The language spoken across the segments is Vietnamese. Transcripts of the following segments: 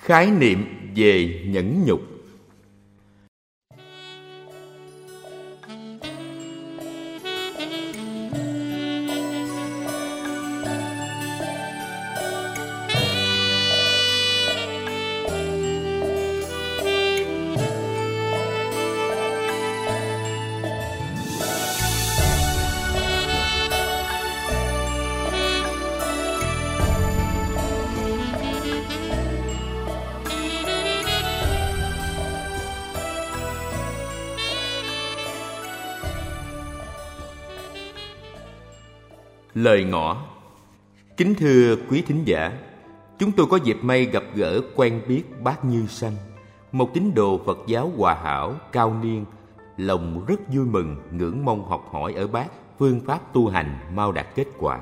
Khái niệm về nhẫn nhục. Lời ngỏ. Kính thưa quý thính giả, chúng tôi có dịp may gặp gỡ quen biết bác Như Sanh, một tín đồ Phật giáo hòa hảo, cao niên, lòng rất vui mừng, ngưỡng mong học hỏi ở bác phương pháp tu hành mau đạt kết quả.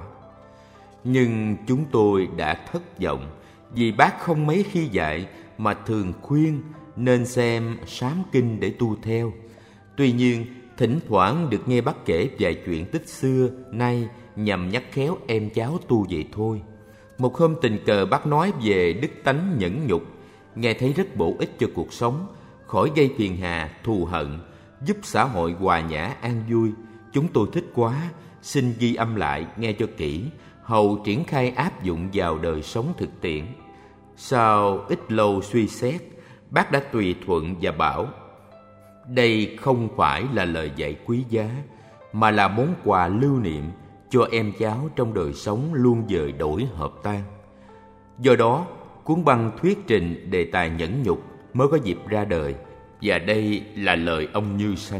Nhưng chúng tôi đã thất vọng vì bác không mấy khi dạy mà thường khuyên nên xem sám kinh để tu theo. Tuy nhiên, thỉnh thoảng được nghe bác kể vài chuyện tích xưa nay nhằm nhắc khéo em cháu tu vậy thôi. Một hôm tình cờ bác nói về đức tánh nhẫn nhục, nghe thấy rất bổ ích cho cuộc sống, khỏi gây phiền hà, thù hận, giúp xã hội hòa nhã an vui. Chúng tôi thích quá, xin ghi âm lại nghe cho kỹ, hầu triển khai áp dụng vào đời sống thực tiễn. Sau ít lâu suy xét, bác đã tùy thuận và bảo: đây không phải là lời dạy quý giá, mà là món quà lưu niệm cho em cháu trong đời sống luôn dời đổi hợp tan. Do đó, cuốn băng thuyết trình đề tài nhẫn nhục mới có dịp ra đời, và đây là lời ông Như Sanh.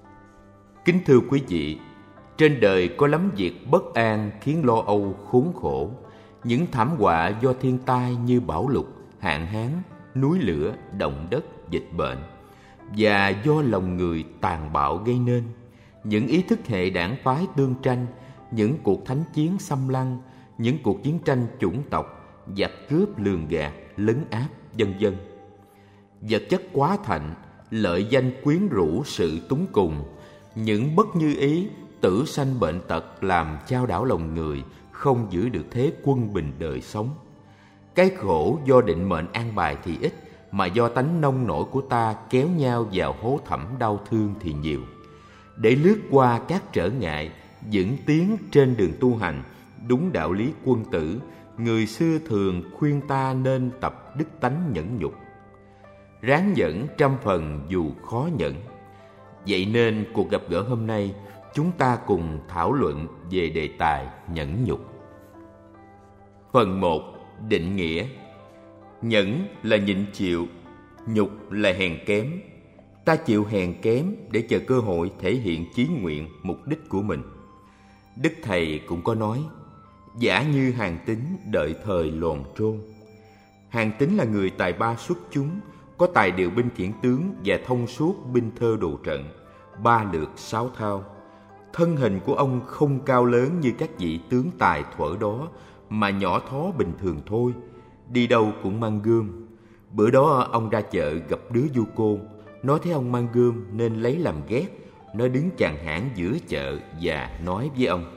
Kính thưa quý vị, trên đời có lắm việc bất an khiến lo âu khốn khổ. Những thảm họa do thiên tai như bão lụt, hạn hán, núi lửa, động đất, dịch bệnh, và do lòng người tàn bạo gây nên. Những ý thức hệ đảng phái tương tranh, những cuộc thánh chiến xâm lăng, những cuộc chiến tranh chủng tộc, giặc cướp lường gạt, lấn áp, vân vân. Vật chất quá thạnh, lợi danh quyến rũ sự túng cùng, những bất như ý, tử sanh bệnh tật làm chao đảo lòng người, không giữ được thế quân bình đời sống. Cái khổ do định mệnh an bài thì ít, mà do tánh nông nổi của ta kéo nhau vào hố thẳm đau thương thì nhiều. Để lướt qua các trở ngại, vững tiến trên đường tu hành, đúng đạo lý quân tử, người xưa thường khuyên ta nên tập đức tánh nhẫn nhục. Ráng nhẫn trăm phần dù khó nhẫn. Vậy nên cuộc gặp gỡ hôm nay, chúng ta cùng thảo luận về đề tài nhẫn nhục. Phần 1. Định nghĩa. Nhẫn là nhịn chịu, nhục là hèn kém. Ta chịu hèn kém để chờ cơ hội thể hiện chí nguyện, mục đích của mình. Đức Thầy cũng có nói: giả như Hàn Tín đợi thời loòn trôn. Hàn Tín là người tài ba xuất chúng, có tài điều binh khiển tướng và thông suốt binh thơ đồ trận, 3 lược 6 thao. Thân hình của ông không cao lớn như các vị tướng tài thuở đó, mà nhỏ thó bình thường thôi, đi đâu cũng mang gươm. Bữa đó ông ra chợ gặp đứa du côn, nói thấy ông mang gươm nên lấy làm ghét. Nó đứng chàng hãng giữa chợ và nói với ông: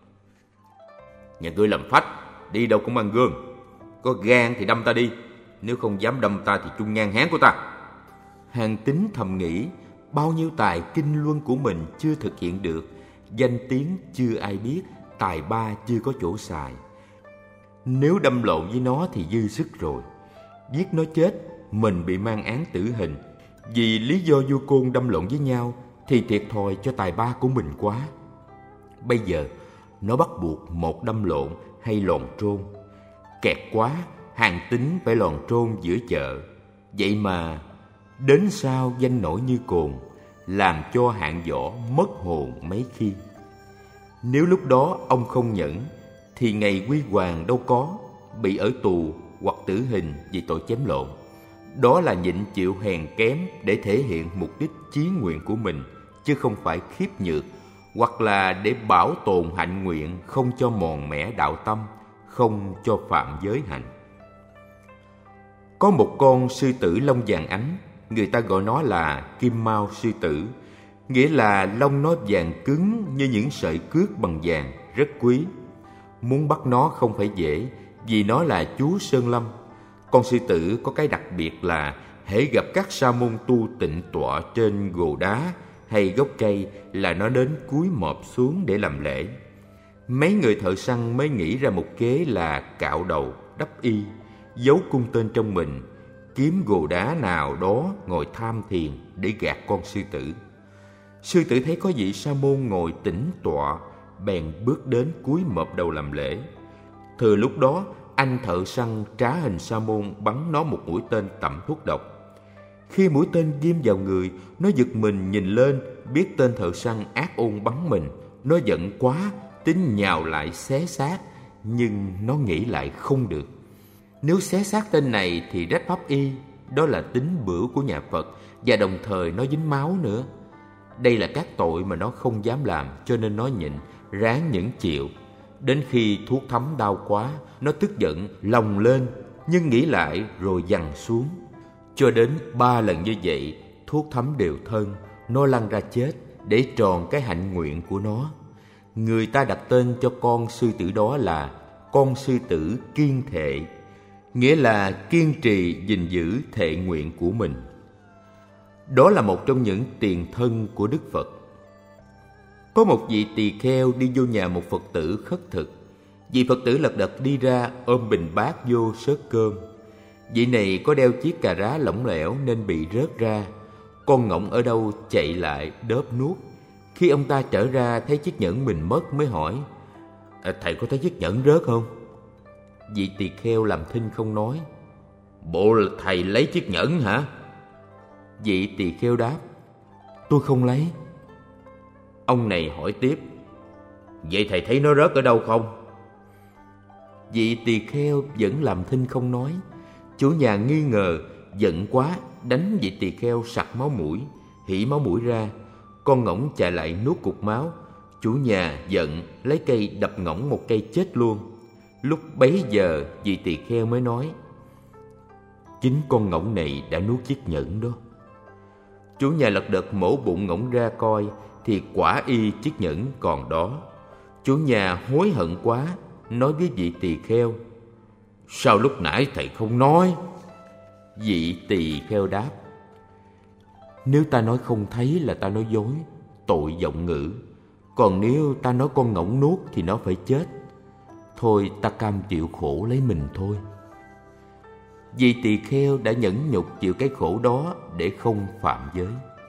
nhà ngươi làm phách, đi đâu cũng mang gươm. Có gan thì đâm ta đi, nếu không dám đâm ta thì chung ngang háng của ta. Hàn Tín thầm nghĩ, bao nhiêu tài kinh luân của mình chưa thực hiện được, danh tiếng chưa ai biết, tài ba chưa có chỗ xài. Nếu đâm lộn với nó thì dư sức rồi. Giết nó chết, mình bị mang án tử hình. Vì lý do vua côn đâm lộn với nhau thì thiệt thòi cho tài ba của mình quá. Bây giờ nó bắt buộc một đâm lộn hay lòn trôn. Kẹt quá, Hàn Tín phải lòn trôn giữa chợ. Vậy mà đến sau danh nổi như cồn, làm cho hạng võ mất hồn mấy khi. Nếu lúc đó ông không nhẫn thì ngày quy hoàng đâu có, bị ở tù hoặc tử hình vì tội chém lộn. Đó là nhịn chịu hèn kém để thể hiện mục đích chí nguyện của mình, chứ không phải khiếp nhược, hoặc là để bảo tồn hạnh nguyện, không cho mòn mẻ đạo tâm, không cho phạm giới hạnh. Có một con sư tử lông vàng ánh, người ta gọi nó là kim mao sư tử, nghĩa là lông nó vàng cứng như những sợi cước bằng vàng, rất quý. Muốn bắt nó không phải dễ, vì nó là chúa sơn lâm. con sư tử có cái đặc biệt là hễ gặp các sa môn tu tịnh tọa trên gồ đá hay gốc cây là nó đến cúi mọp xuống để làm lễ. Mấy người thợ săn mới nghĩ ra một kế là cạo đầu, đắp y, giấu cung tên trong mình, kiếm gồ đá nào đó ngồi tham thiền để gạt con sư tử. Sư tử thấy có vị sa môn ngồi tĩnh tọa, bèn bước đến cúi mọp đầu làm lễ. Thừa lúc đó, anh thợ săn trá hình sa môn bắn nó một mũi tên tẩm thuốc độc. Khi mũi tên ghim vào người, nó giật mình nhìn lên, biết tên thợ săn ác ôn bắn mình. Nó giận quá, tính nhào lại xé xác, nhưng nó nghĩ lại không được. Nếu xé xác tên này thì rách pháp y, đó là tín bửu của nhà Phật, và đồng thời nó dính máu nữa. Đây là các tội mà nó không dám làm, cho nên nó nhịn, ráng nhẫn chịu. Đến khi thuốc thấm đau quá, nó tức giận, lồng lên, nhưng nghĩ lại rồi giằng xuống. Cho đến 3 lần như vậy, thuốc thấm đều thân, nó lăn ra chết để tròn cái hạnh nguyện của nó. Người ta đặt tên cho con sư tử đó là con sư tử kiên thệ, nghĩa là kiên trì gìn giữ thệ nguyện của mình. Đó là một trong những tiền thân của Đức Phật. Có một vị tỳ kheo đi vô nhà một Phật tử khất thực. Vị Phật tử lật đật đi ra ôm bình bát vô xớt cơm. Vị này có đeo chiếc cà rá lỏng lẻo nên bị rớt ra. Con ngỗng ở đâu chạy lại đớp nuốt. Khi ông ta trở ra thấy chiếc nhẫn mình mất mới hỏi: Thầy có thấy chiếc nhẫn rớt không? Vị tỳ kheo làm thinh không nói. Bộ là thầy lấy chiếc nhẫn hả? Vị tỳ kheo đáp: Tôi không lấy. Ông này hỏi tiếp: Vậy thầy thấy nó rớt ở đâu không? Vị tỳ kheo vẫn làm thinh không nói. Chủ nhà nghi ngờ, giận quá, đánh vị tỳ kheo sặc máu mũi, hỉ máu mũi ra. Con ngỗng chạy lại nuốt cục máu. Chủ nhà giận, lấy cây đập ngỗng một cây chết luôn. Lúc bấy giờ vị tỳ kheo mới nói: Chính con ngỗng này đã nuốt chiếc nhẫn đó. Chủ nhà lật đật mổ bụng ngỗng ra coi, thì quả y chiếc nhẫn còn đó. Chủ nhà hối hận quá, nói với vị tỳ kheo: Sao lúc nãy thầy không nói? Vị tỳ kheo đáp: Nếu ta nói không thấy là ta nói dối, tội vọng ngữ. Còn nếu ta nói con ngỗng nuốt thì nó phải chết. Thôi ta cam chịu khổ lấy mình thôi. Vị tỳ kheo đã nhẫn nhục chịu cái khổ đó để không phạm giới.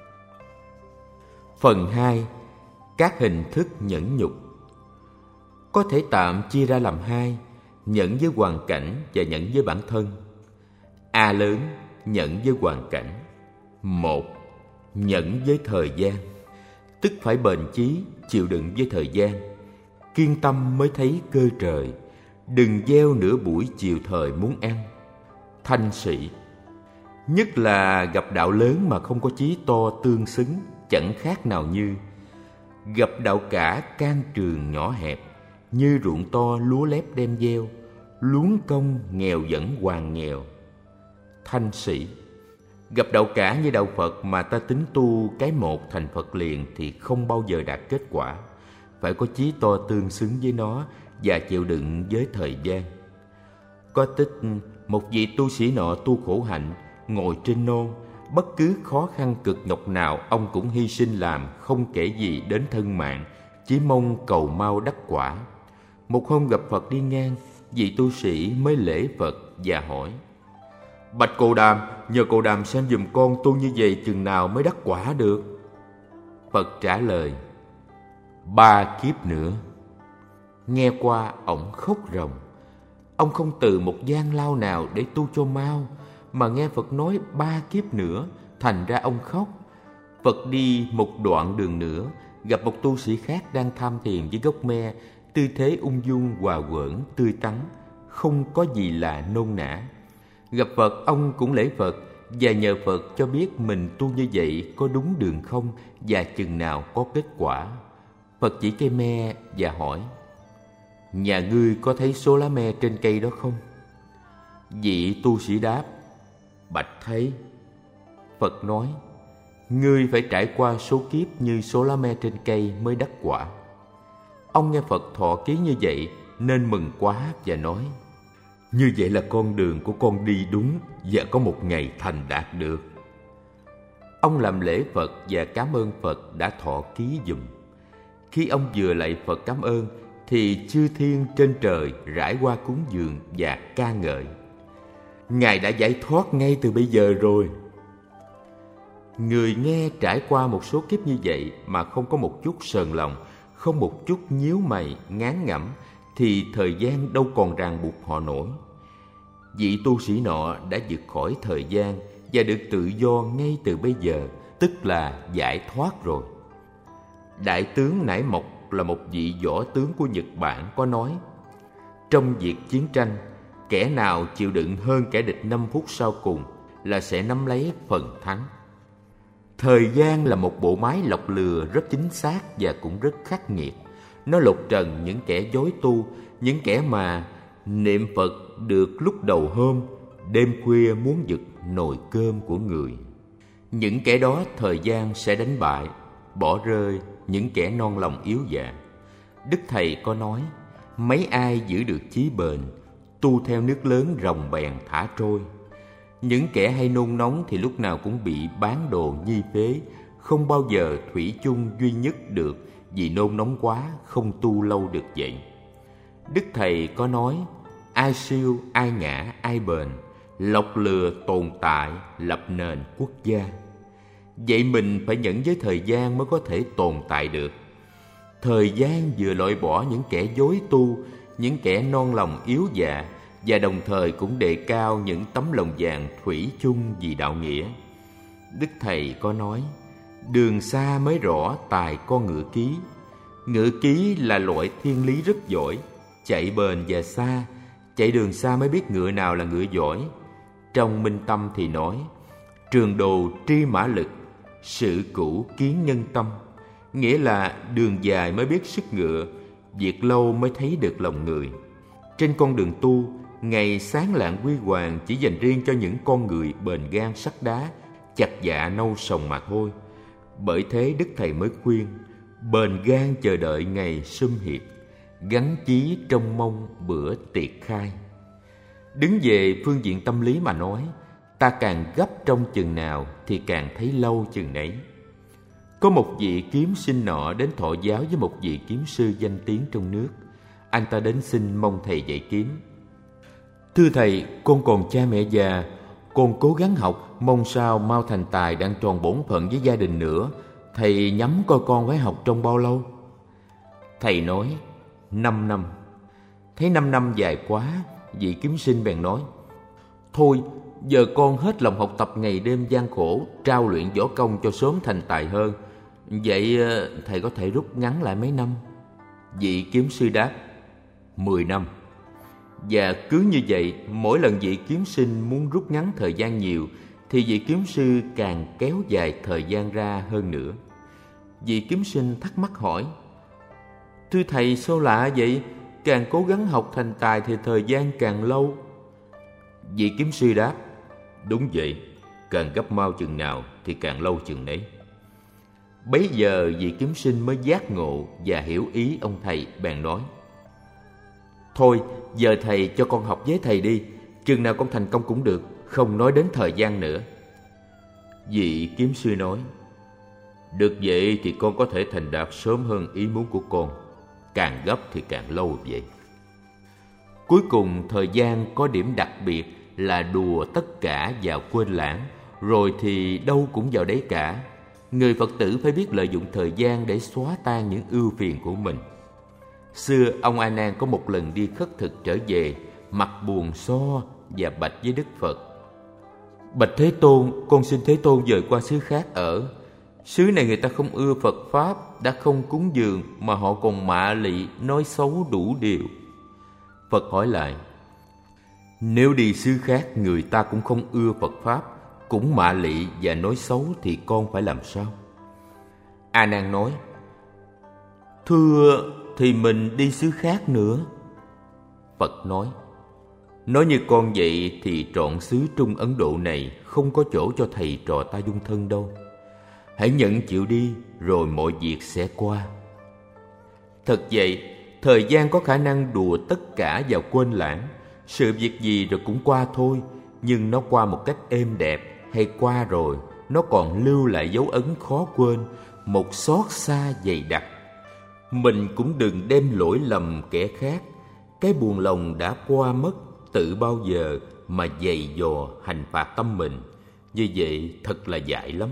Phần 2. Các hình thức nhẫn nhục. Có thể tạm chia ra làm hai: nhẫn với hoàn cảnh và nhẫn với bản thân. A lớn, nhẫn với hoàn cảnh. 1. Nhẫn với thời gian, tức phải bền chí, chịu đựng với thời gian. Kiên tâm mới thấy cơ trời, đừng gieo nửa buổi chiều thời muốn ăn. Thanh sĩ, nhất là gặp đạo lớn mà không có chí to tương xứng, chẳng khác nào như gặp đạo cả can trường nhỏ hẹp, như ruộng to lúa lép đem gieo, luống công nghèo vẫn hoàn nghèo. Thanh sĩ, gặp đạo cả như đạo Phật mà ta tính tu cái một thành Phật liền thì không bao giờ đạt kết quả. Phải có chí to tương xứng với nó và chịu đựng với thời gian. Có tích một vị tu sĩ nọ tu khổ hạnh, ngồi trên nôn, bất cứ khó khăn cực nhọc nào ông cũng hy sinh làm, không kể gì đến thân mạng, chỉ mong cầu mau đắc quả. Một hôm gặp Phật đi ngang, vị tu sĩ mới lễ Phật và hỏi: Bạch Cồ Đàm, nhờ Cồ Đàm xem giùm con tu như vậy chừng nào mới đắc quả được? Phật trả lời: 3 kiếp nữa. Nghe qua ổng khóc ròng. Ông không từ một gian lao nào để tu cho mau, mà nghe Phật nói 3 kiếp nữa, thành ra ông khóc. Phật đi một đoạn đường nữa, gặp một tu sĩ khác đang tham thiền với gốc me, tư thế ung dung hòa quởn tươi tắn, không có gì là nôn nã. Gặp Phật, ông cũng lễ Phật và nhờ Phật cho biết mình tu như vậy có đúng đường không và chừng nào có kết quả. Phật chỉ cây me và hỏi: Nhà ngươi có thấy số lá me trên cây đó không? Vị tu sĩ đáp: Bạch thấy. Phật nói: Ngươi phải trải qua số kiếp như số lá me trên cây mới đắc quả. Ông nghe Phật thọ ký như vậy nên mừng quá và nói: Như vậy là con đường của con đi đúng và có một ngày thành đạt được. Ông làm lễ Phật và cảm ơn Phật đã thọ ký giùm. Khi ông vừa lạy Phật cảm ơn thì chư thiên trên trời rải hoa cúng dường và ca ngợi: Ngài đã giải thoát ngay từ bây giờ rồi. Người nghe trải qua một số kiếp như vậy mà không có một chút sờn lòng, không một chút nhíu mày, ngán ngẩm, thì thời gian đâu còn ràng buộc họ nổi. Vị tu sĩ nọ đã vượt khỏi thời gian và được tự do ngay từ bây giờ, tức là giải thoát rồi. Đại tướng Nải Mộc là một vị võ tướng của Nhật Bản có nói: trong việc chiến tranh, kẻ nào chịu đựng hơn kẻ địch 5 phút sau cùng là sẽ nắm lấy phần thắng. Thời gian là một bộ máy lọc lừa rất chính xác và cũng rất khắc nghiệt. Nó lột trần những kẻ dối tu, những kẻ mà niệm Phật được lúc đầu hôm, đêm khuya muốn giật nồi cơm của người. Những kẻ đó thời gian sẽ đánh bại, bỏ rơi những kẻ non lòng yếu dạ. Đức Thầy có nói: mấy ai giữ được chí bền, tu theo nước lớn ròng bèn thả trôi. Những kẻ hay nôn nóng thì lúc nào cũng bị bán đồ nhi phế, không bao giờ thủy chung duy nhất được, vì nôn nóng quá không tu lâu được vậy. Đức Thầy có nói: ai siêu, ai ngã, ai bền, lọc lừa tồn tại, lập nền quốc gia. Vậy mình phải nhẫn với thời gian mới có thể tồn tại được. Thời gian vừa loại bỏ những kẻ dối tu, những kẻ non lòng yếu dạ, và đồng thời cũng đề cao những tấm lòng vàng thủy chung vì đạo nghĩa. Đức Thầy có nói: đường xa mới rõ tài con ngựa ký. Ngựa ký là loại thiên lý rất giỏi, chạy bền và xa. Chạy đường xa mới biết ngựa nào là ngựa giỏi. Trong Minh Tâm thì nói: trường đồ tri mã lực, sự cũ kiến nhân tâm. Nghĩa là đường dài mới biết sức ngựa, việc lâu mới thấy được lòng người. Trên con đường tu, ngày sáng lạng huy hoàng chỉ dành riêng cho những con người bền gan sắt đá, chặt dạ nâu sòng mà thôi. Bởi thế Đức Thầy mới khuyên: bền gan chờ đợi ngày sum hiệp, gắn chí trong mong bữa tiệc khai. Đứng về phương diện tâm lý mà nói, ta càng gấp trong chừng nào thì càng thấy lâu chừng nấy. Có một vị kiếm sinh nọ đến thọ giáo với một vị kiếm sư danh tiếng trong nước. Anh ta đến xin mong thầy dạy kiếm. Thưa thầy, con còn cha mẹ già, con cố gắng học, mong sao mau thành tài đang tròn bổn phận với gia đình nữa. Thầy nhắm coi con phải học trong bao lâu? Thầy nói: 5 năm. Thấy 5 năm dài quá, vị kiếm sinh bèn nói: thôi, giờ con hết lòng học tập ngày đêm gian khổ, trao luyện võ công cho sớm thành tài hơn. Vậy thầy có thể rút ngắn lại mấy năm? Vị kiếm sư đáp: 10 năm. Và cứ như vậy, mỗi lần vị kiếm sinh muốn rút ngắn thời gian nhiều thì vị kiếm sư càng kéo dài thời gian ra hơn nữa. Vị kiếm sinh thắc mắc hỏi: thưa thầy, sao lạ vậy? Càng cố gắng học thành tài thì thời gian càng lâu. Vị kiếm sư đáp: đúng vậy, càng gấp mau chừng nào thì càng lâu chừng nấy. Bấy giờ vị kiếm sinh mới giác ngộ và hiểu ý ông thầy, bèn nói: thôi, giờ thầy cho con học với thầy đi, chừng nào con thành công cũng được, không nói đến thời gian nữa. Vị kiếm sư nói: được vậy thì con có thể thành đạt sớm hơn ý muốn của con, càng gấp thì càng lâu vậy. Cuối cùng thời gian có điểm đặc biệt là đùa tất cả vào quên lãng, rồi thì đâu cũng vào đấy cả. Người Phật tử phải biết lợi dụng thời gian để xóa tan những ưu phiền của mình. Xưa ông A Nan có một lần đi khất thực trở về, mặt buồn so và bạch với Đức Phật: bạch Thế Tôn, con xin Thế Tôn dời qua xứ khác ở. Xứ này người ta không ưa Phật Pháp, đã không cúng dường mà họ còn mạ lị, nói xấu đủ điều. Phật hỏi lại: nếu đi xứ khác người ta cũng không ưa Phật Pháp, cũng mạ lị và nói xấu thì con phải làm sao? A Nan nói: thưa, thì mình đi xứ khác nữa. Phật nói: nói như con vậy thì trọn xứ Trung Ấn Độ này không có chỗ cho thầy trò ta dung thân đâu. Hãy nhận chịu đi, rồi mọi việc sẽ qua. Thật vậy, thời gian có khả năng đùa tất cả vào quên lãng. Sự việc gì rồi cũng qua thôi, nhưng nó qua một cách êm đẹp, hay qua rồi nó còn lưu lại dấu ấn khó quên, một xót xa dày đặc. Mình cũng đừng đem lỗi lầm kẻ khác. Cái buồn lòng đã qua mất, tự bao giờ mà dày dò hành phạt tâm mình. Như vậy thật là dại lắm.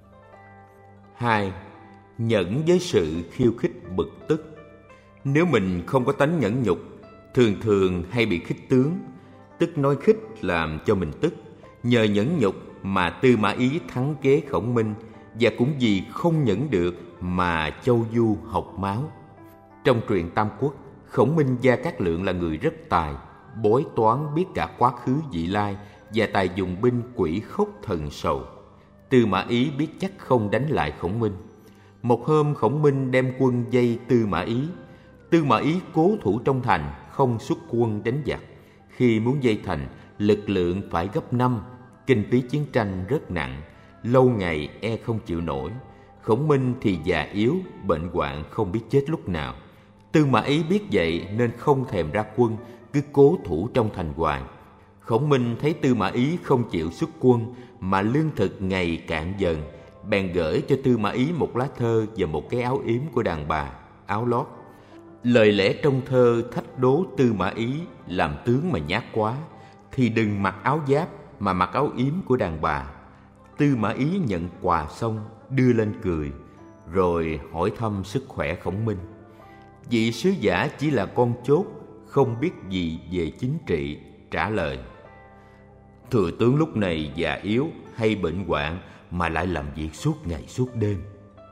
2. Nhẫn với sự khiêu khích bực tức. Nếu mình không có tánh nhẫn nhục, thường thường hay bị khích tướng, tức nói khích làm cho mình tức. Nhờ nhẫn nhục mà Tư Mã Ý thắng kế Khổng Minh, và cũng vì không nhẫn được mà Châu Du học máu. Trong truyện Tam Quốc, Khổng Minh Gia Cát Lượng là người rất tài, bói toán biết cả quá khứ vị lai, và tài dùng binh quỷ khốc thần sầu. Tư Mã Ý biết chắc không đánh lại Khổng Minh. Một hôm Khổng Minh đem quân vây Tư Mã Ý. Tư Mã Ý cố thủ trong thành, không xuất quân đánh giặc. Khi muốn vây thành, lực lượng phải gấp 5, kinh phí chiến tranh rất nặng, lâu ngày e không chịu nổi. Khổng Minh thì già yếu, bệnh hoạn không biết chết lúc nào. Tư Mã Ý biết vậy nên không thèm ra quân, cứ cố thủ trong thành hoài. Khổng Minh thấy Tư Mã Ý không chịu xuất quân mà lương thực ngày cạn dần, bèn gửi cho Tư Mã Ý một lá thơ và một cái áo yếm của đàn bà, áo lót. Lời lẽ trong thơ thách đố Tư Mã Ý làm tướng mà nhát quá, thì đừng mặc áo giáp mà mặc áo yếm của đàn bà. Tư Mã Ý nhận quà xong đưa lên cười, rồi hỏi thăm sức khỏe Khổng Minh. Vị sứ giả chỉ là con chốt, không biết gì về chính trị, trả lời: Thừa tướng lúc này già yếu hay bệnh hoạn mà lại làm việc suốt ngày suốt đêm.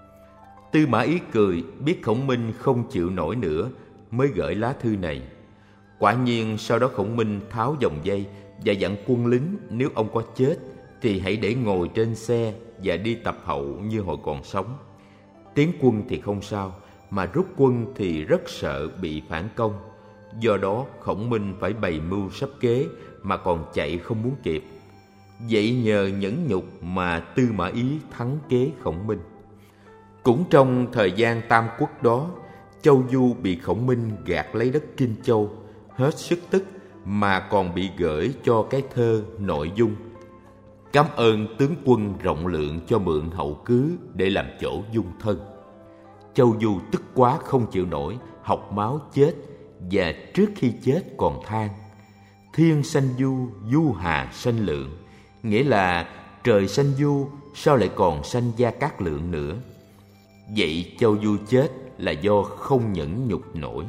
Tư Mã Ý cười, biết Khổng Minh không chịu nổi nữa, mới gửi lá thư này. Quả nhiên sau đó Khổng Minh tháo vòng dây và dặn quân lính nếu ông có chết thì hãy để ngồi trên xe và đi tập hậu như hồi còn sống. Tiến quân thì không sao, mà rút quân thì rất sợ bị phản công. Do đó Khổng Minh phải bày mưu sắp kế mà còn chạy không muốn kịp. Vậy nhờ nhẫn nhục mà Tư Mã Ý thắng kế Khổng Minh. Cũng trong thời gian Tam Quốc đó, Châu Du bị Khổng Minh gạt lấy đất Kinh Châu, hết sức tức mà còn bị gửi cho cái thơ nội dung: Cảm ơn tướng quân rộng lượng cho mượn hậu cứ để làm chỗ dung thân. Châu Du tức quá không chịu nổi, học máu chết, và trước khi chết còn than: Thiên sanh du, du hà sanh lượng. Nghĩa là trời sanh du, sao lại còn sanh Gia Cát Lượng nữa. Vậy Châu Du chết là do không nhẫn nhục nổi.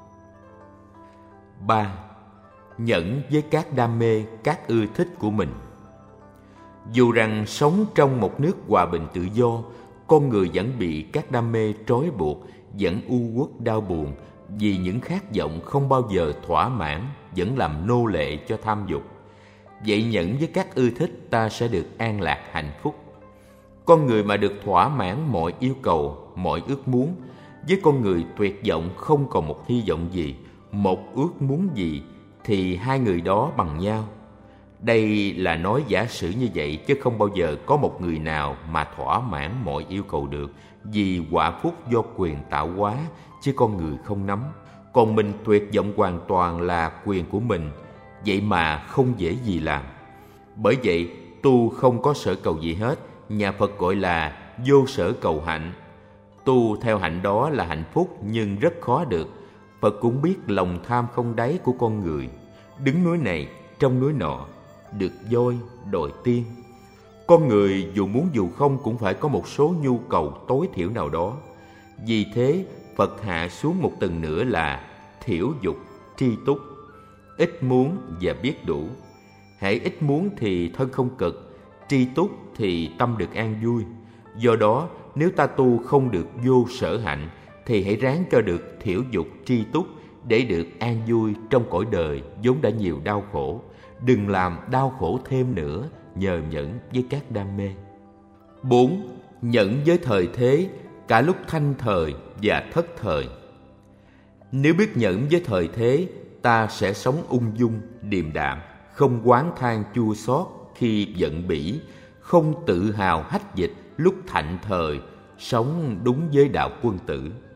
3. Nhẫn với các đam mê, các ưa thích của mình. Dù rằng sống trong một nước hòa bình tự do, con người vẫn bị các đam mê trói buộc, vẫn u uất đau buồn vì những khát vọng không bao giờ thỏa mãn, vẫn làm nô lệ cho tham dục. Vậy nhẫn với các ưa thích, ta sẽ được an lạc hạnh phúc. Con người mà được thỏa mãn mọi yêu cầu, mọi ước muốn, với con người tuyệt vọng không còn một hy vọng gì, một ước muốn gì, thì hai người đó bằng nhau. Đây là nói giả sử như vậy, chứ không bao giờ có một người nào mà thỏa mãn mọi yêu cầu được, vì quả phúc do quyền tạo hóa, chứ con người không nắm. Còn mình tuyệt vọng hoàn toàn là quyền của mình, vậy mà không dễ gì làm. Bởi vậy tu không có sở cầu gì hết, nhà Phật gọi là vô sở cầu hạnh. Tu theo hạnh đó là hạnh phúc, nhưng rất khó được. Phật cũng biết lòng tham không đáy của con người, đứng núi này trong núi nọ, được voi đòi tiên. Con người dù muốn dù không cũng phải có một số nhu cầu tối thiểu nào đó. Vì thế Phật hạ xuống một tầng nữa là thiểu dục, tri túc. Ít muốn và biết đủ. Hễ ít muốn thì thân không cực, tri túc thì tâm được an vui. Do đó nếu ta tu không được vô sở hạnh thì hãy ráng cho được thiểu dục tri túc để được an vui trong cõi đời vốn đã nhiều đau khổ. Đừng làm đau khổ thêm nữa nhờ nhẫn với các đam mê. 4. Nhẫn với thời thế, cả lúc thanh thời và thất thời. Nếu biết nhẫn với thời thế, ta sẽ sống ung dung, điềm đạm, không oán than chua xót khi giận bỉ, không tự hào hách dịch lúc thạnh thời, sống đúng với đạo quân tử.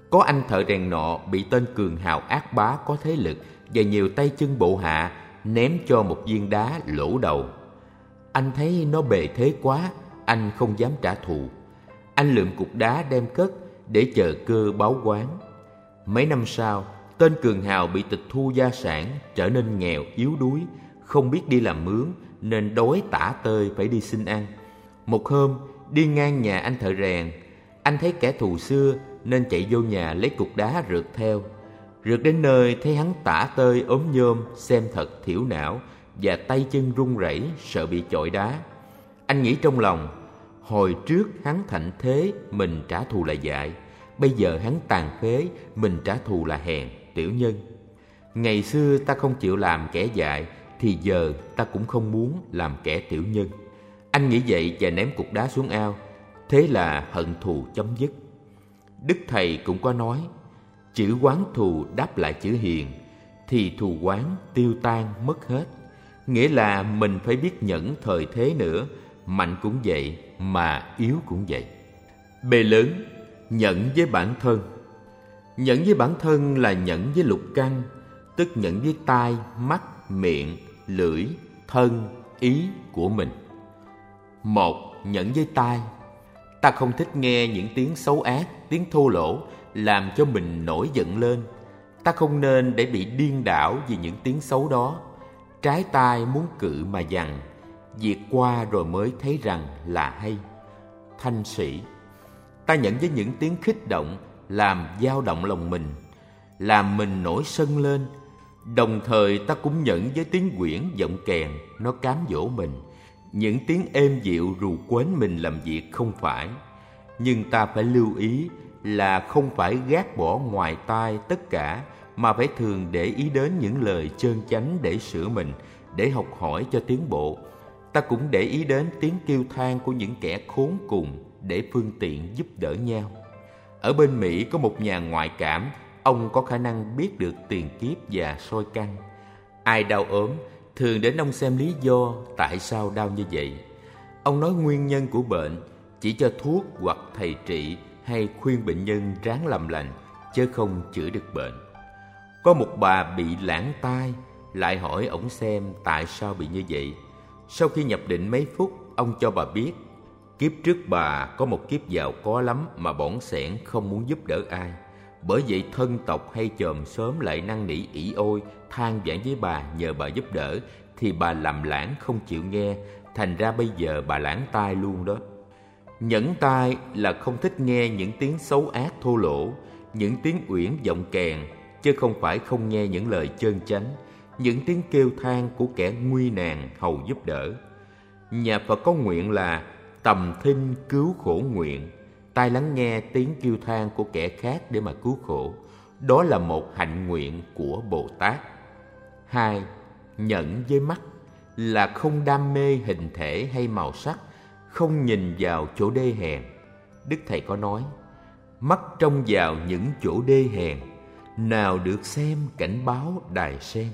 Có anh thợ rèn nọ bị tên cường hào ác bá có thế lực và nhiều tay chân bộ hạ ném cho một viên đá lỗ đầu. Anh thấy nó bề thế quá, anh không dám trả thù. Anh lượm cục đá đem cất để chờ cơ báo oán. Mấy năm sau, tên cường hào bị tịch thu gia sản, trở nên nghèo yếu đuối, không biết đi làm mướn nên đói tả tơi phải đi xin ăn. Một hôm, đi ngang nhà anh thợ rèn, anh thấy kẻ thù xưa nên chạy vô nhà lấy cục đá rượt theo. Rượt đến nơi thấy hắn tả tơi ốm nhôm, xem thật thiểu não và tay chân run rẩy sợ bị chọi đá. Anh nghĩ trong lòng, hồi trước hắn thạnh thế, mình trả thù là dại. Bây giờ hắn tàn phế, mình trả thù là hèn, tiểu nhân. Ngày xưa ta không chịu làm kẻ dại, thì giờ ta cũng không muốn làm kẻ tiểu nhân. Anh nghĩ vậy và ném cục đá xuống ao. Thế là hận thù chấm dứt. Đức Thầy cũng có nói, chữ oán thù đáp lại chữ hiền, thì thù oán tiêu tan mất hết. Nghĩa là mình phải biết nhẫn thời thế nữa, mạnh cũng vậy mà yếu cũng vậy. B lớn, nhẫn với bản thân. Nhẫn với bản thân là nhẫn với lục căn, tức nhẫn với tai, mắt, miệng, lưỡi, thân, ý của mình. 1. Nhẫn với tai. Ta không thích nghe những tiếng xấu ác, tiếng thô lỗ làm cho mình nổi giận lên. Ta không nên để bị điên đảo vì những tiếng xấu đó. Trái tai muốn cự mà dằn, diệt qua rồi mới thấy rằng là hay. Thanh sĩ. Ta nhẫn với những tiếng khích động làm dao động lòng mình, làm mình nổi sân lên. Đồng thời ta cũng nhẫn với tiếng quyển giọng kèn, nó cám dỗ mình, những tiếng êm dịu rù quến mình làm việc không phải. Nhưng ta phải lưu ý là không phải gác bỏ ngoài tai tất cả, mà phải thường để ý đến những lời trơn chánh để sửa mình, để học hỏi cho tiến bộ. Ta cũng để ý đến tiếng kêu than của những kẻ khốn cùng để phương tiện giúp đỡ nhau. Ở bên Mỹ có một nhà ngoại cảm, ông có khả năng biết được tiền kiếp và soi căn. Ai đau ốm thường đến ông xem lý do tại sao đau như vậy. Ông nói nguyên nhân của bệnh, chỉ cho thuốc hoặc thầy trị, hay khuyên bệnh nhân ráng làm lành, chứ không chữa được bệnh. Có một bà bị lãng tai, lại hỏi ổng xem tại sao bị như vậy. Sau khi nhập định mấy phút, ông cho bà biết kiếp trước bà có một kiếp giàu có lắm mà bỏng sẻn không muốn giúp đỡ ai. Bởi vậy thân tộc hay chòm xóm lại năn nỉ ỷ ôi, than vãn với bà nhờ bà giúp đỡ, thì bà làm lãng không chịu nghe, thành ra bây giờ bà lãng tai luôn đó. Nhẫn tai là không thích nghe những tiếng xấu ác thô lỗ, những tiếng uyển vọng kèn, chứ không phải không nghe những lời trơn chánh, những tiếng kêu than của kẻ nguy nan hầu giúp đỡ. Nhà Phật có nguyện là tầm thinh cứu khổ nguyện, tai lắng nghe tiếng kêu than của kẻ khác để mà cứu khổ. Đó là một hạnh nguyện của Bồ Tát. 2. Nhẫn với mắt là không đam mê hình thể hay màu sắc, không nhìn vào chỗ đê hèn. Đức Thầy có nói, mắt trông vào những chỗ đê hèn, nào được xem cảnh báo đài sen.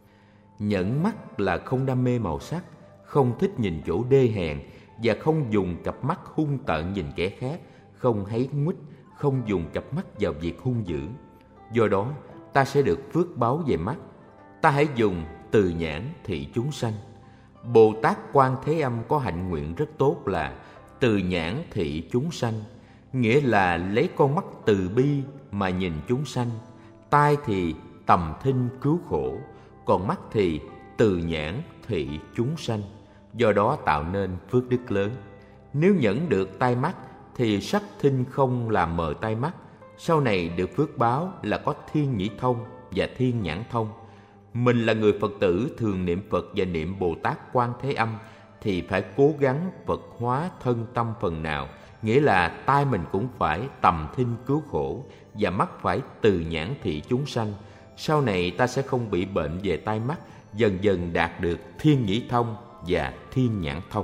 Nhẫn mắt là không đam mê màu sắc, không thích nhìn chỗ đê hèn, và không dùng cặp mắt hung tợn nhìn kẻ khác, không háy nguých, không dùng cặp mắt vào việc hung dữ. Do đó, ta sẽ được phước báu về mắt. Ta hãy dùng từ nhãn thị chúng sanh. Bồ Tát Quan Thế Âm có hạnh nguyện rất tốt là từ nhãn thị chúng sanh, nghĩa là lấy con mắt từ bi mà nhìn chúng sanh. Tai thì tầm thinh cứu khổ, còn mắt thì từ nhãn thị chúng sanh. Do đó tạo nên phước đức lớn. Nếu nhẫn được tai mắt thì sắc thinh không làm mờ tai mắt, sau này được phước báo là có thiên nhĩ thông và thiên nhãn thông. Mình là người Phật tử thường niệm Phật và niệm Bồ Tát Quan Thế Âm thì phải cố gắng Phật hóa thân tâm phần nào, nghĩa là tai mình cũng phải tầm thinh cứu khổ và mắt phải từ nhãn thị chúng sanh. Sau này ta sẽ không bị bệnh về tai mắt, dần dần đạt được thiên nhĩ thông và thiên nhãn thông.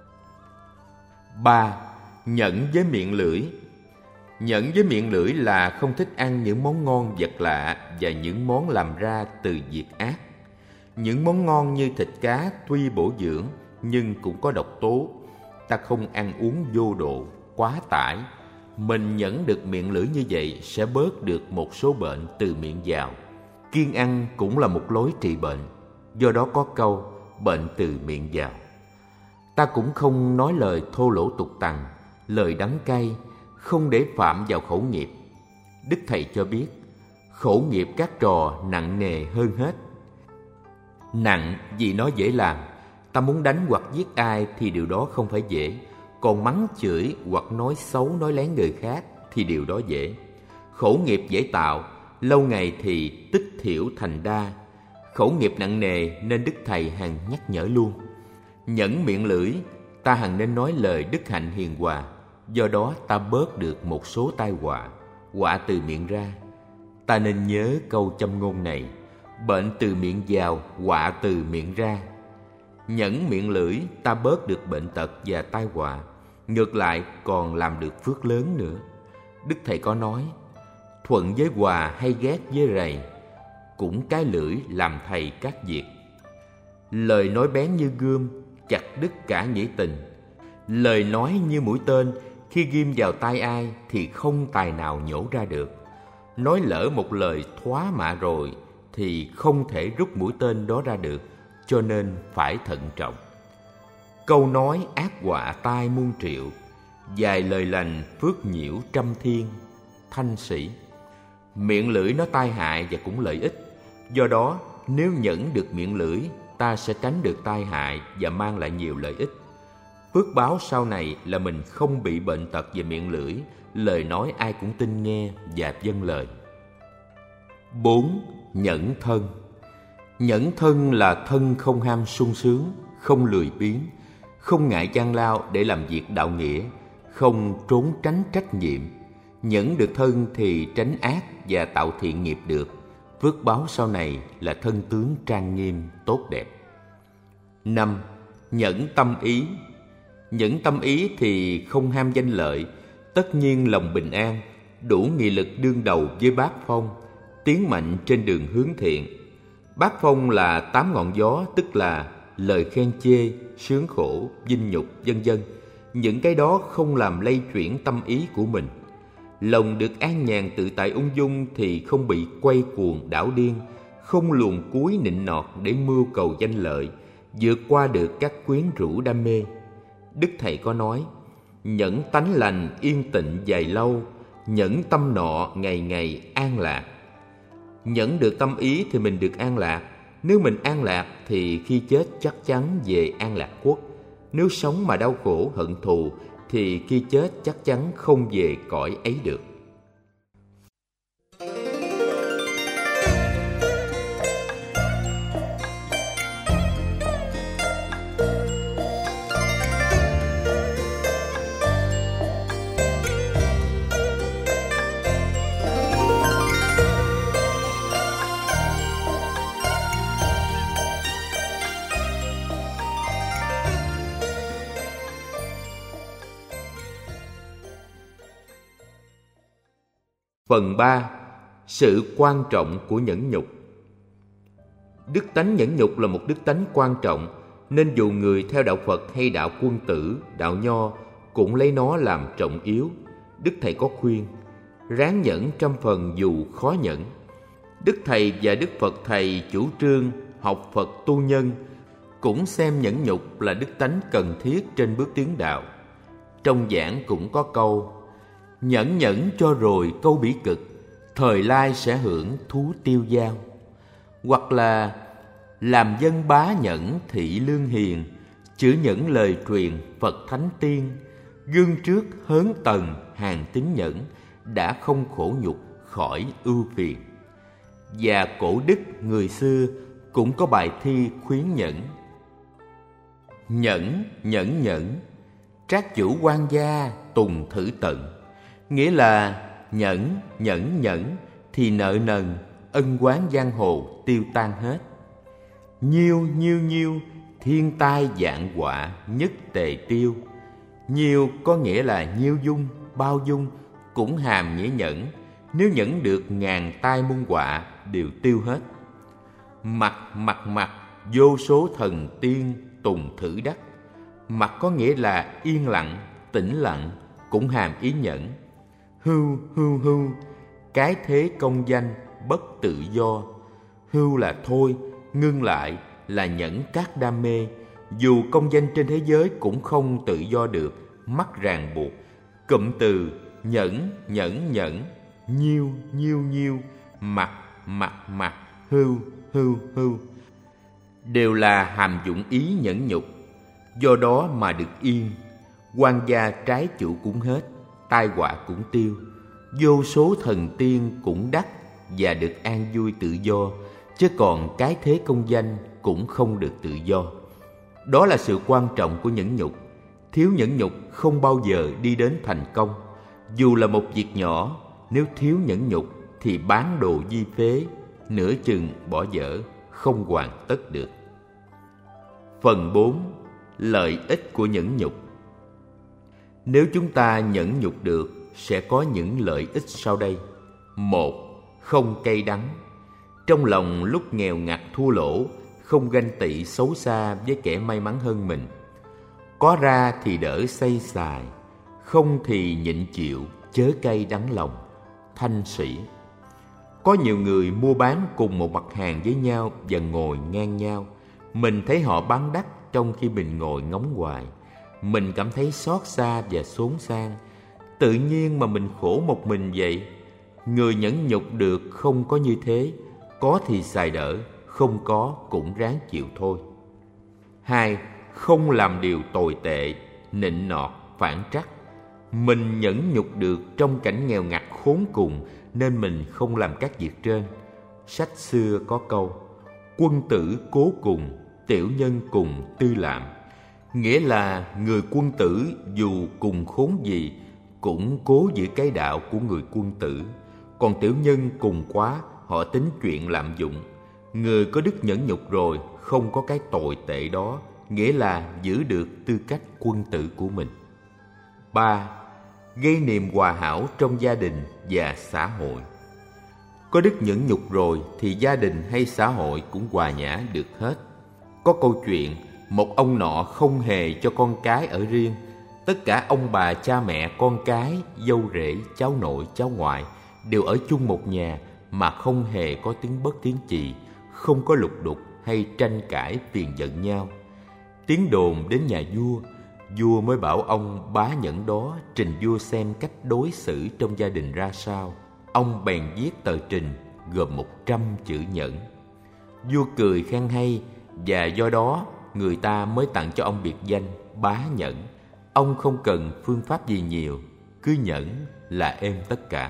3. Nhẫn với miệng lưỡi. Nhẫn với miệng lưỡi là không thích ăn những món ngon vật lạ và những món làm ra từ việc ác. Những món ngon như thịt cá tuy bổ dưỡng nhưng cũng có độc tố. Ta không ăn uống vô độ, quá tải. Mình nhẫn được miệng lưỡi như vậy sẽ bớt được một số bệnh từ miệng vào. Kiêng ăn cũng là một lối trị bệnh. Do đó có câu bệnh từ miệng vào. Ta cũng không nói lời thô lỗ tục tằn, lời đắng cay, không để phạm vào khẩu nghiệp. Đức Thầy cho biết, khẩu nghiệp các trò nặng nề hơn hết. Nặng vì nó dễ làm. Ta muốn đánh hoặc giết ai thì điều đó không phải dễ. Còn mắng chửi hoặc nói xấu nói lén người khác thì điều đó dễ. Khẩu nghiệp dễ tạo, lâu ngày thì tích thiểu thành đa. Khẩu nghiệp nặng nề nên Đức Thầy hằng nhắc nhở luôn. Nhẫn miệng lưỡi, ta hằng nên nói lời đức hạnh hiền hòa. Do đó ta bớt được một số tai họa, họa từ miệng ra. Ta nên nhớ câu châm ngôn này: bệnh từ miệng vào, họa từ miệng ra. Nhẫn miệng lưỡi, ta bớt được bệnh tật và tai họa, ngược lại còn làm được phước lớn nữa. Đức Thầy có nói, thuận với hòa hay ghét với rầy, cũng cái lưỡi làm thầy các việc. Lời nói bén như gươm, chặt đứt cả nghĩa tình. Lời nói như mũi tên, khi ghim vào tai ai thì không tài nào nhổ ra được. Nói lỡ một lời thoá mạ rồi thì không thể rút mũi tên đó ra được, cho nên phải thận trọng. Câu nói ác họa tai muôn triệu, vài lời lành phước nhiễu trăm thiên. Thanh Sĩ. Miệng lưỡi nó tai hại và cũng lợi ích. Do đó nếu nhẫn được miệng lưỡi, ta sẽ tránh được tai hại và mang lại nhiều lợi ích. Phước báo sau này là mình không bị bệnh tật về miệng lưỡi, lời nói ai cũng tin nghe và vâng lời. 4. Nhẫn thân. Nhẫn thân là thân không ham sung sướng, không lười biếng, không ngại gian lao để làm việc đạo nghĩa, không trốn tránh trách nhiệm. Nhẫn được thân thì tránh ác và tạo thiện nghiệp được. Phước báo sau này là thân tướng trang nghiêm, tốt đẹp. 5. Nhẫn tâm ý. Nhẫn tâm ý thì không ham danh lợi, tất nhiên lòng bình an, đủ nghị lực đương đầu với bát phong, tiến mạnh trên đường hướng thiện. Bát phong là 8 ngọn gió, tức là lời khen chê, sướng khổ, vinh nhục, vân vân. Những cái đó không làm lay chuyển tâm ý của mình. Lòng được an nhàn tự tại ung dung thì không bị quay cuồng đảo điên, không luồn cúi nịnh nọt để mưu cầu danh lợi, vượt qua được các quyến rũ đam mê. Đức Thầy có nói, nhẫn tánh lành yên tịnh dài lâu, nhẫn tâm nọ ngày ngày an lạc. Nhẫn được tâm ý thì mình được an lạc. Nếu mình an lạc thì khi chết chắc chắn về an lạc quốc. Nếu sống mà đau khổ hận thù thì khi chết chắc chắn không về cõi ấy được. Phần 3. Sự quan trọng của nhẫn nhục. Đức tánh nhẫn nhục là một đức tánh quan trọng, nên dù người theo đạo Phật hay đạo Quân Tử, đạo Nho cũng lấy nó làm trọng yếu. Đức Thầy có khuyên, ráng nhẫn trăm phần dù khó nhẫn. Đức Thầy và Đức Phật Thầy chủ trương học Phật tu nhân, cũng xem nhẫn nhục là đức tánh cần thiết trên bước tiến đạo. Trong giảng cũng có câu, nhẫn nhẫn cho rồi câu bỉ cực, thời lai sẽ hưởng thú tiêu dao. Hoặc là làm dân bá nhẫn thị lương hiền, chữ nhẫn lời truyền Phật Thánh Tiên. Gương trước hớn tần hàng tín nhẫn, đã không khổ nhục khỏi ưu phiền. Và cổ đức người xưa cũng có bài thi khuyến nhẫn. Nhẫn nhẫn nhẫn, trác chủ quan gia tùng thử tận. Nghĩa là nhẫn nhẫn nhẫn thì nợ nần ân oán giang hồ tiêu tan hết. Nhiêu nhiêu nhiêu thiên tai vạn họa nhất tề tiêu. Nhiêu có nghĩa là nhiêu dung, bao dung, cũng hàm nghĩa nhẫn. Nếu nhẫn được ngàn tai muôn họa đều tiêu hết. Mặt mặt mặt vô số thần tiên tùng thử đắc. Mặt có nghĩa là yên lặng, tĩnh lặng, cũng hàm ý nhẫn. Hưu, hưu, hưu, cái thế công danh, bất tự do. Hưu là thôi, ngưng lại, là nhẫn các đam mê. Dù công danh trên thế giới cũng không tự do được, mắc ràng buộc. Cụm từ nhẫn, nhẫn, nhẫn, nhiêu, nhiêu, nhiêu, mặt, mặt, mặt, hưu, hưu, hưu đều là hàm dụng ý nhẫn nhục. Do đó mà được yên. Quan gia trái chủ cũng hết, tai họa cũng tiêu. Vô số thần tiên cũng đắc và được an vui tự do, chứ còn cái thế công danh cũng không được tự do. Đó là sự quan trọng của nhẫn nhục. Thiếu nhẫn nhục không bao giờ đi đến thành công. Dù là một việc nhỏ, nếu thiếu nhẫn nhục thì bán đồ di phế, nửa chừng bỏ dở, không hoàn tất được. Phần 4. Lợi ích của nhẫn nhục. Nếu chúng ta nhẫn nhục được, sẽ có những lợi ích sau đây. 1. Không cay đắng. Trong lòng lúc nghèo ngặt thua lỗ, không ganh tị xấu xa với kẻ may mắn hơn mình. Có ra thì đỡ xây xài, không thì nhịn chịu, chớ cay đắng lòng. Thanh Sĩ. Có nhiều người mua bán cùng một mặt hàng với nhau và ngồi ngang nhau. Mình thấy họ bán đắt trong khi mình ngồi ngóng hoài. Mình cảm thấy xót xa và xốn sang. Tự nhiên mà mình khổ một mình vậy. Người nhẫn nhục được không có như thế. Có thì xài đỡ, không có cũng ráng chịu thôi. 2. Không làm điều tồi tệ, nịnh nọt, phản trắc. Mình nhẫn nhục được trong cảnh nghèo ngặt khốn cùng, nên mình không làm các việc trên. Sách xưa có câu: quân tử cố cùng, tiểu nhân cùng tư lạm. Nghĩa là người quân tử dù cùng khốn gì cũng cố giữ cái đạo của người quân tử. Còn tiểu nhân cùng quá, họ tính chuyện lạm dụng. Người có đức nhẫn nhục rồi không có cái tồi tệ đó, nghĩa là giữ được tư cách quân tử của mình. 3. Gây niềm hòa hảo trong gia đình và xã hội. Có đức nhẫn nhục rồi thì gia đình hay xã hội cũng hòa nhã được hết. Có câu chuyện một ông nọ không hề cho con cái ở riêng. Tất cả ông bà, cha mẹ, con cái, dâu rể, cháu nội, cháu ngoại đều ở chung một nhà mà không hề có tiếng bất tiếng chì, không có lục đục hay tranh cãi phiền giận nhau. Tiếng đồn đến nhà vua, vua mới bảo ông bá nhẫn đó trình vua xem cách đối xử trong gia đình ra sao. Ông bèn viết tờ trình gồm 100 chữ nhẫn. Vua cười khen hay, và do đó người ta mới tặng cho ông biệt danh bá nhẫn. Ông không cần phương pháp gì nhiều, cứ nhẫn là êm tất cả.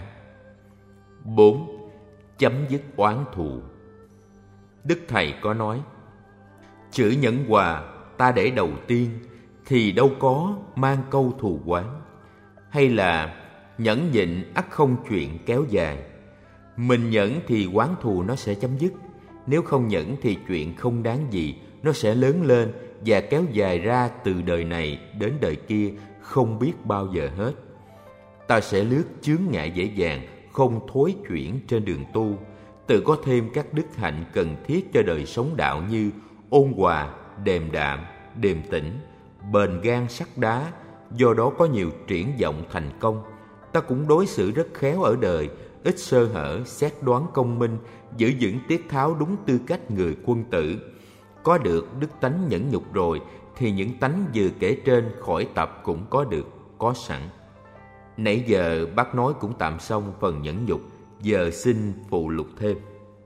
4. Chấm dứt oán thù. Đức Thầy có nói: chữ nhẫn hòa ta để đầu tiên, thì đâu có mang câu thù oán. Hay là nhẫn nhịn ắt không chuyện kéo dài. Mình nhẫn thì oán thù nó sẽ chấm dứt. Nếu không nhẫn thì chuyện không đáng gì, nó sẽ lớn lên và kéo dài ra từ đời này đến đời kia, không biết bao giờ hết. Ta sẽ lướt chướng ngại dễ dàng, không thối chuyển trên đường tu, tự có thêm các đức hạnh cần thiết cho đời sống đạo như ôn hòa, điềm đạm, điềm tĩnh, bền gan sắt đá. Do đó có nhiều triển vọng thành công. Ta cũng đối xử rất khéo ở đời, ít sơ hở, xét đoán công minh, giữ vững tiết tháo đúng tư cách người quân tử. Có được đức tánh nhẫn nhục rồi thì những tánh vừa kể trên khỏi tập cũng có được, có sẵn. Nãy giờ bác nói cũng tạm xong phần nhẫn nhục, giờ xin phụ lục thêm.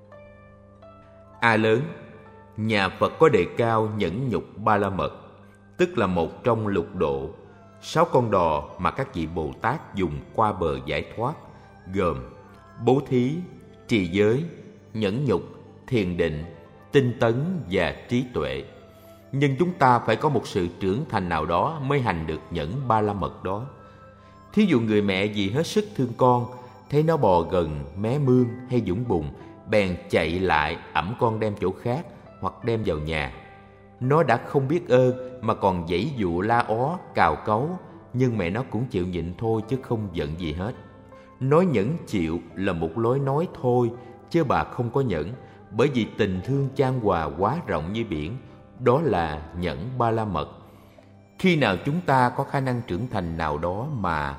A lớn, nhà Phật có đề cao nhẫn nhục ba la mật, tức là một trong lục độ, 6 con đò mà các vị Bồ Tát dùng qua bờ giải thoát, gồm bố thí, trì giới, nhẫn nhục, thiền định, tinh tấn và trí tuệ. Nhưng chúng ta phải có một sự trưởng thành nào đó mới hành được nhẫn ba la mật đó. Thí dụ người mẹ vì hết sức thương con, thấy nó bò gần mé mương hay dũng bùn, bèn chạy lại ẵm con đem chỗ khác hoặc đem vào nhà. Nó đã không biết ơn mà còn giãy dụa la ó, cào cấu, nhưng mẹ nó cũng chịu nhịn thôi chứ không giận gì hết. Nói nhẫn chịu là một lối nói thôi, chứ bà không có nhẫn, bởi vì tình thương chan hòa quá rộng như biển. Đó là nhẫn ba la mật. Khi nào chúng ta có khả năng trưởng thành nào đó mà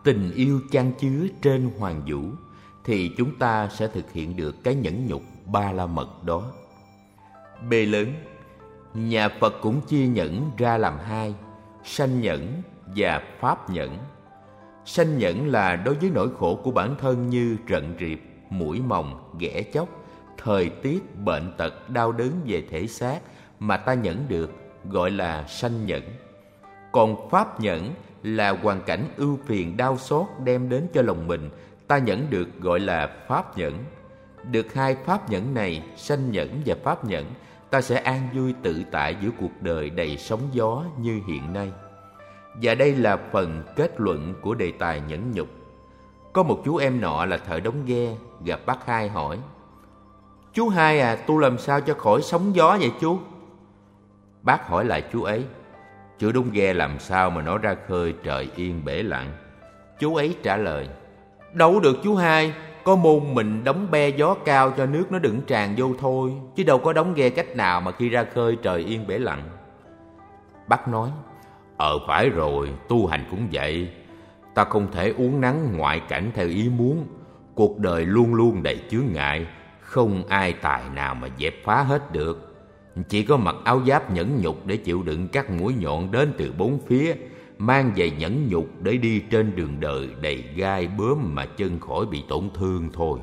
tình yêu chan chứa trên hoàng vũ, thì chúng ta sẽ thực hiện được cái nhẫn nhục ba la mật đó. B lớn, nhà Phật cũng chia nhẫn ra làm hai: sanh nhẫn và pháp nhẫn. Sanh nhẫn là đối với nỗi khổ của bản thân như rận riệp, mũi mòng, ghẻ chóc, thời tiết, bệnh tật, đau đớn về thể xác mà ta nhẫn được, gọi là sanh nhẫn. Còn pháp nhẫn là hoàn cảnh ưu phiền đau xót đem đến cho lòng mình, ta nhẫn được, gọi là pháp nhẫn. Được hai pháp nhẫn này, sanh nhẫn và pháp nhẫn, ta sẽ an vui tự tại giữa cuộc đời đầy sóng gió như hiện nay. Và đây là phần kết luận của đề tài nhẫn nhục. Có một chú em nọ là thợ đóng ghe, gặp bác Hai hỏi: "Chú Hai à, tu làm sao cho khỏi sóng gió vậy chú?" Bác hỏi lại chú ấy: "Chú đóng ghe làm sao mà nó ra khơi trời yên bể lặng?" Chú ấy trả lời: "Đâu được chú Hai, có môn mình đóng be gió cao cho nước nó đừng tràn vô thôi, chứ đâu có đóng ghe cách nào mà khi ra khơi trời yên bể lặng." Bác nói: Phải rồi, tu hành cũng vậy. Ta không thể uốn nắn ngoại cảnh theo ý muốn. Cuộc đời luôn luôn đầy chướng ngại, không ai tài nào mà dẹp phá hết được. Chỉ có mặc áo giáp nhẫn nhục để chịu đựng các mũi nhọn đến từ bốn phía, mang giày nhẫn nhục để đi trên đường đời đầy gai bướm mà chân khỏi bị tổn thương thôi.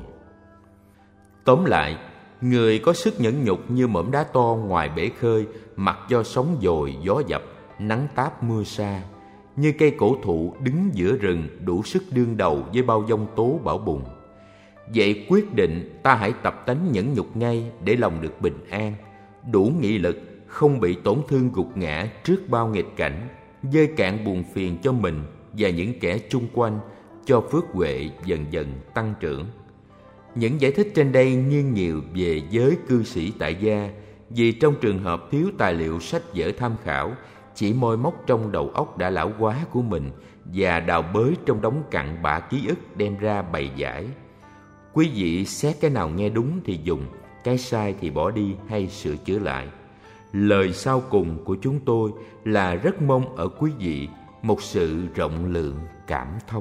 Tóm lại, người có sức nhẫn nhục như mỏm đá to ngoài bể khơi, mặc cho sóng dồi gió dập, nắng táp mưa sa, như cây cổ thụ đứng giữa rừng đủ sức đương đầu với bao giông tố bão bùng. Vậy quyết định ta hãy tập tánh nhẫn nhục ngay để lòng được bình an, đủ nghị lực, không bị tổn thương gục ngã trước bao nghịch cảnh, vơi cạn buồn phiền cho mình và những kẻ chung quanh, cho phước huệ dần dần tăng trưởng. Những giải thích trên đây nghiêng nhiều về giới cư sĩ tại gia, vì trong trường hợp thiếu tài liệu sách vở tham khảo, chỉ moi móc trong đầu óc đã lão hóa của mình và đào bới trong đống cặn bã ký ức đem ra bày giải. Quý vị xét cái nào nghe đúng thì dùng, cái sai thì bỏ đi hay sửa chữa lại. Lời sau cùng của chúng tôi là rất mong ở quý vị một sự rộng lượng cảm thông.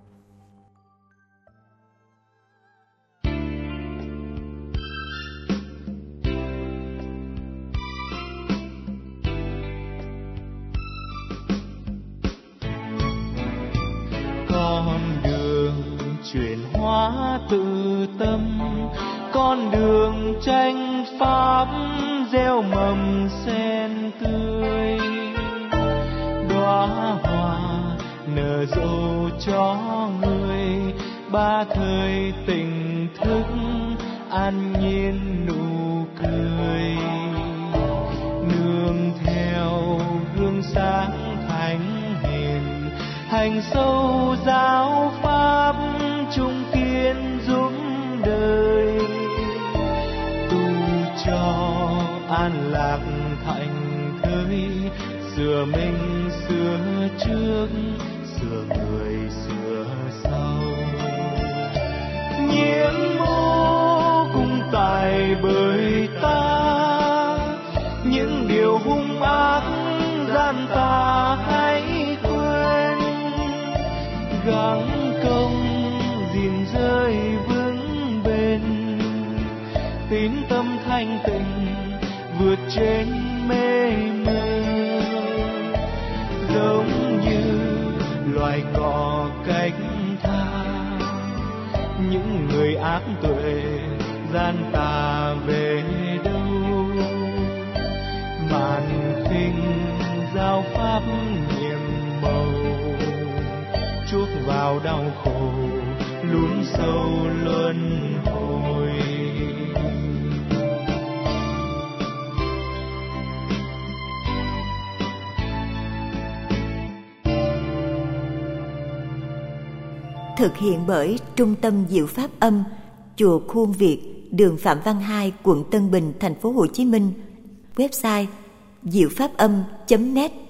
Con đường chuyển hóa tự tâm, con đường tranh pháp gieo mầm sen tươi, đóa hoa nở rộ cho người ba thời tỉnh thức an nhiên nụ cười, nương theo gương sáng thánh hiền, hành sâu giáo pháp trung kiên giúp đời, tu cho an lạc thành thơi, sửa mình sửa trước, sửa người sửa sau. Nhiễm mô cùng tài bởi ta, những điều hung ác gian tà hãy quên, gắng công gìn giới vững bền, tín tâm thanh tịnh vượt trên mê mưa, giống như loài cỏ cách tha, những người ác tuệ gian tà về đâu, màn khinh giao pháp nhiệm màu, chuốc vào đau khổ lún sâu luân hồi. Thực hiện bởi Trung tâm Diệu Pháp Âm, Chùa Khuôn Việt, đường Phạm Văn Hai, quận Tân Bình, thành phố Hồ Chí Minh. Website diệu pháp âm.net.